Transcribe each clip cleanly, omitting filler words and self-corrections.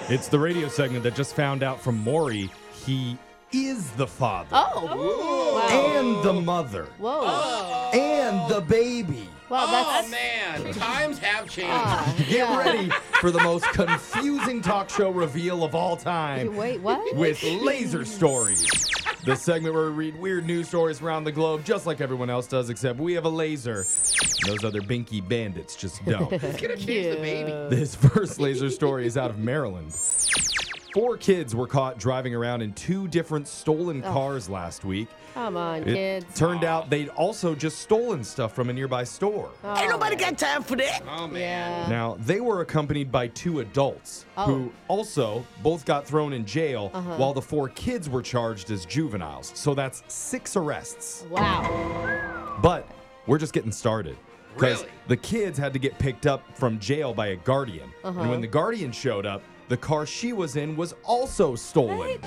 It's the radio segment that just found out from Maury he is the father. Oh. Wow. And the mother. Whoa. And the baby. Well, Oh, man. Times have changed. Get ready for the most confusing talk show reveal of all time. Wait, what? With Laser Stories. The segment where we read weird news stories around the globe just like everyone else does, except we have a laser. Those other binky bandits just don't. It's going to change the baby. This first laser story is out of Maryland. 4 kids were caught driving around in 2 different stolen cars last week. Come on, It kids. turned out they'd also just stolen stuff from a nearby store. Ain't nobody got time for that. Oh, man. Yeah. Now, they were accompanied by 2 adults who also both got thrown in jail while the 4 kids were charged as juveniles. So that's 6 arrests. Wow. But we're just getting started. Because Really? the kids had to get picked up from jail by a guardian. And when the guardian showed up, the car she was in was also stolen. What?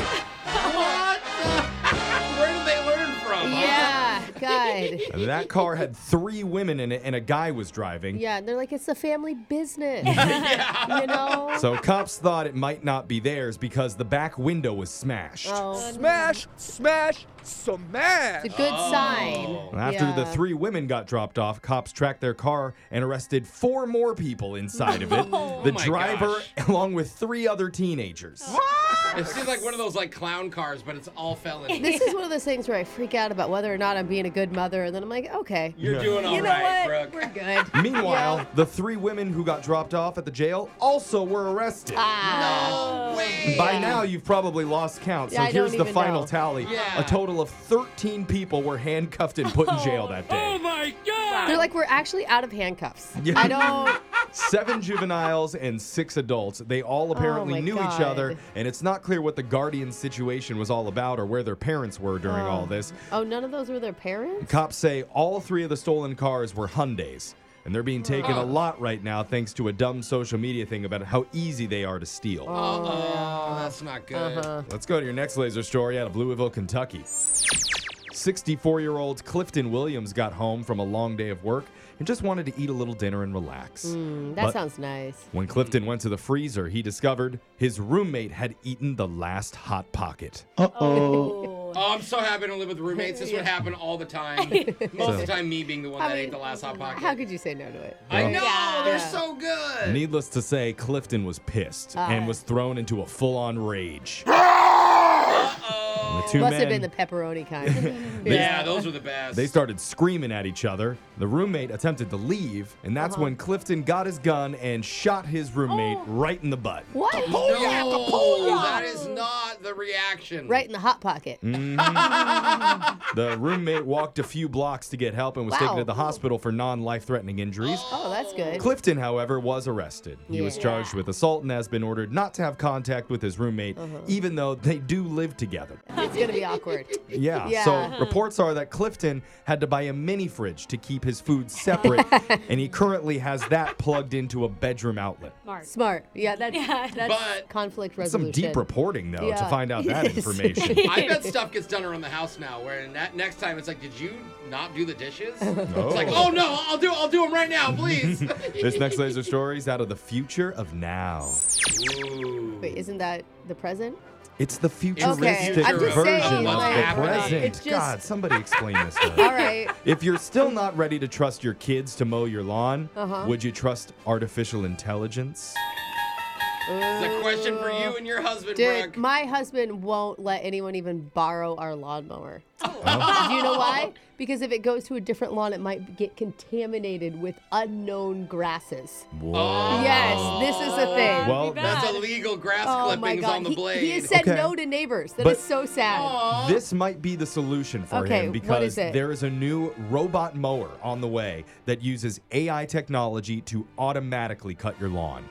Where did they learn from? huh? Yeah, God. And that car had 3 women in it and a guy was driving. Yeah, they're like, it's a family business. You know? So cops thought it might not be theirs because the back window was smashed. Smash, smash, smash. It's a good sign. And after the 3 women got dropped off, cops tracked their car and arrested 4 more people inside of it. The my driver, gosh. along with 3 other teenagers. It seems like one of those clown cars, but it's all felony. This is one of those things where I freak out about whether or not I'm being a good mother, and then I'm like, okay. You're doing all You know right, what? Brooke. We're good. Meanwhile, Yeah. the 3 women who got dropped off at the jail also were arrested. No way. By now, you've probably lost count, so Yeah, I don't here's the even final know. tally. Yeah. A total of 13 people were handcuffed and put in jail that day. They're like, we're actually out of handcuffs. Yeah. I don't. 7 juveniles and 6 adults. They all apparently my knew each God. other, and it's not clear what the guardian situation was all about or where their parents were during all this. Oh, none of those were their parents? Cops say all 3 of the stolen cars were Hyundais, and they're being taken a lot right now thanks to a dumb social media thing about how easy they are to steal. Oh, that's not good. Let's go to your next laser story out of Louisville, Kentucky. 64-year-old Clifton Williams got home from a long day of work and just wanted to eat a little dinner and relax. That But sounds nice. when Clifton went to the freezer, he discovered his roommate had eaten the last Hot Pocket. Oh, I'm so happy to live with roommates. This would happen all the time. Most of the time, me being the one that ate the last Hot Pocket. How could you say no to it? I know, Yeah. they're so good. Needless to say, Clifton was pissed and was thrown into a full-on rage. The 2 Must men, have been the pepperoni kind. Yeah, those are the best. they started screaming at each other. The roommate attempted to leave, and that's when Clifton got his gun and shot his roommate right in the butt. What? No, that is not the reaction. Right in the hot pocket. The roommate walked a few blocks to get help and was taken Wow. to the hospital for non-life-threatening injuries. Oh, that's good. Clifton, however, was arrested. He was Yeah. charged with assault and has been ordered not to have contact with his roommate, even though they do live together. It's going to be awkward. Yeah. Yeah. So reports are that Clifton had to buy a mini fridge to keep his food separate, and he currently has that plugged into a bedroom outlet. Smart. Yeah, that's But- conflict Some resolution. deep reporting, though, to Yeah. find out that Yes. information. I bet stuff gets done around the house now. Where next time it's like, did you not do the dishes? It's like, oh no, I'll do them right now, please. This next laser story is out of the future of now. Ooh. Wait, isn't that the present? It's the futuristic I'm just version saying, of like, the present. it's just- God, somebody explain this to All us. right. If you're still not ready to trust your kids to mow your lawn, Uh-huh. would you trust artificial intelligence? It's a question for you and your husband, Dude, Brooke. my husband won't let anyone even borrow our lawnmower. Do you know why? Because if it goes to a different lawn, it might get contaminated with unknown grasses. Whoa. Yes, this is the thing. Well, That's illegal grass Oh my clippings God. on the blade. He has said Okay. no to neighbors. That But- is so sad. this might be the solution for Okay, him what because is it? there is a new robot mower on the way that uses AI technology to automatically cut your lawn.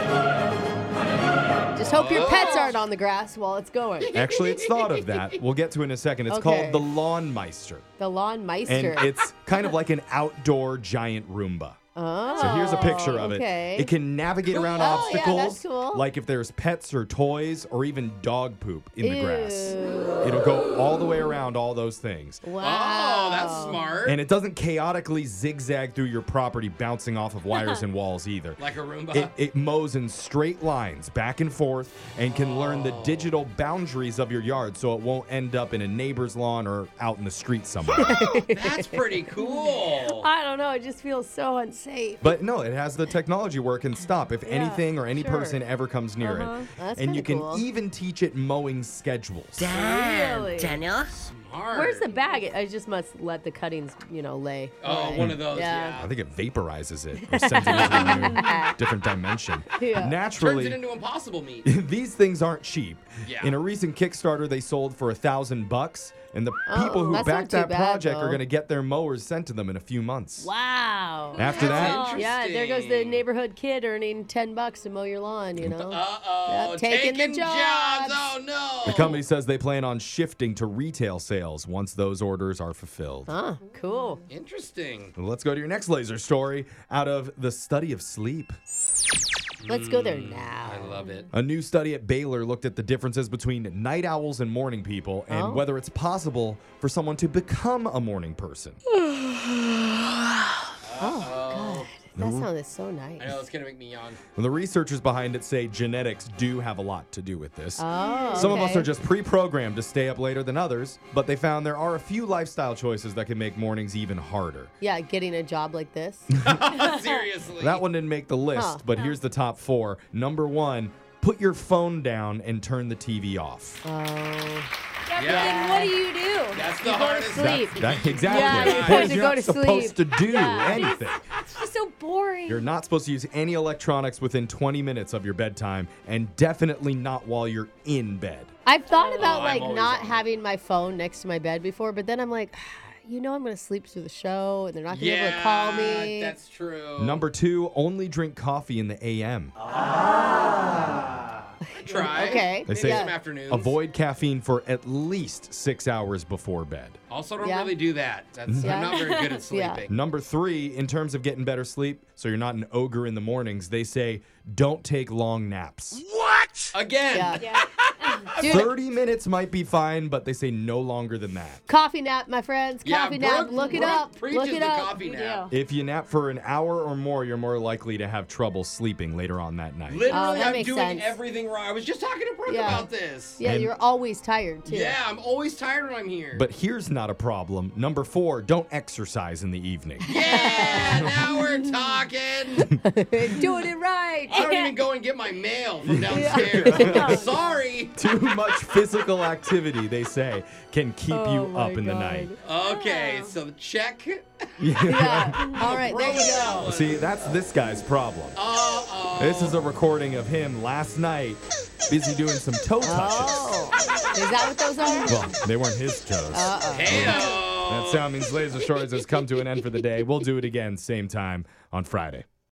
Just hope your pets aren't on the grass while it's going. Actually, it's thought of that. We'll get to it in a second. It's Okay. called the Lawn Meister. The lawn And meister. it's kind of like an outdoor giant Roomba. Oh. So here's a picture of okay. it. It can navigate around Oh, yeah, obstacles, that's cool. like if there's pets or toys or even dog poop in the grass. Ew. It'll go all the way around all those things. Wow. Oh, that's smart. And it doesn't chaotically zigzag through your property, bouncing off of wires and walls either. Like a Roomba. It mows in straight lines back and forth and can learn the digital boundaries of your yard so it won't end up in a neighbor's lawn or out in the street somewhere. That's pretty cool. I don't know. It just feels so unsafe. But no, it has the technology where it can stop if anything or any sure. person ever comes near it. That's And you can kinda cool. even teach it mowing schedules. Really? Daniel. Smart. Where's the bag? I just must let the cuttings, lay. Oh, Right. one of those. Yeah. I think it vaporizes it or sends it into a new, different dimension. Yeah. Turns Naturally, it into impossible meat. these things aren't cheap. Yeah. In a recent Kickstarter, they sold for $1,000, and the people who that's not backed too that bad, project though. are going to get their mowers sent to them in a few months. Wow. After That's that, Yeah, there goes the interesting. neighborhood kid earning $10 to mow your lawn, Uh-oh. Yep, taking the jobs. Oh, no. the company says they plan on shifting to retail sales once those orders are fulfilled. Huh, cool. Interesting. Let's go to your next laser story out of the study of sleep. Let's go there now. I love it. A new study at Baylor looked at the differences between night owls and morning people and whether it's possible for someone to become a morning person. God, that sounded so nice. I know, it's going to make me yawn. Well, the researchers behind it say genetics do have a lot to do with this. Oh, Some of us okay. are just pre-programmed to stay up later than others, but they found there are a few lifestyle choices that can make mornings even harder. Yeah, getting a job like this. Seriously. That one didn't make the list, Huh. but here's the top 4. Number 1, put your phone down and turn the TV off. Yeah, but then what do you do? That's the go to hardest. sleep. Exactly. Yeah, you're Because supposed to you're go not to supposed to sleep. do Yeah. anything. It's just so boring. You're not supposed to use any electronics within 20 minutes of your bedtime, and definitely not while you're in bed. I've thought about I'm always not on it. having my phone next to my bed before, but then I'm like, I'm going to sleep through the show, and they're not going to be able to call me. That's true. Number 2, only drink coffee in the AM. Try. Okay. They Maybe say some afternoons. avoid caffeine for at least 6 hours before bed. Also, don't Yeah. really do that. That's, Yeah. I'm not very good at Yeah. sleeping. Number 3, in terms of getting better sleep, so you're not an ogre in the mornings, they say don't take long naps. Again. Yeah. Dude, 30 minutes might be fine, but they say no longer than that. coffee nap, my friends. Yeah, Coffee nap. Brooke- Look it Brooke up. preaches Look it the up. coffee nap. If you nap for an hour or more, you're more likely to have trouble sleeping later on that night. Literally, Oh, that I'm makes doing sense. everything wrong. I was just talking to Brooke Yeah. about this. Yeah, And- you're always tired, too. Yeah, I'm always tired when I'm here. But here's not a problem. Number 4, don't exercise in the evening. yeah, now we're talking. Doing it right. I don't even go and get my mail from downstairs. Sorry. Too much physical activity, they say, can keep you Oh up my in the God. night. Okay, so check. Yeah. All right, there you go. See, that's this guy's problem. Uh-oh. This is a recording of him last night, busy doing some toe touches. Oh. Is that what those are? Well, they weren't his toes. Heyo. That sound means Laser Stories has come to an end for the day. We'll do it again, same time on Friday.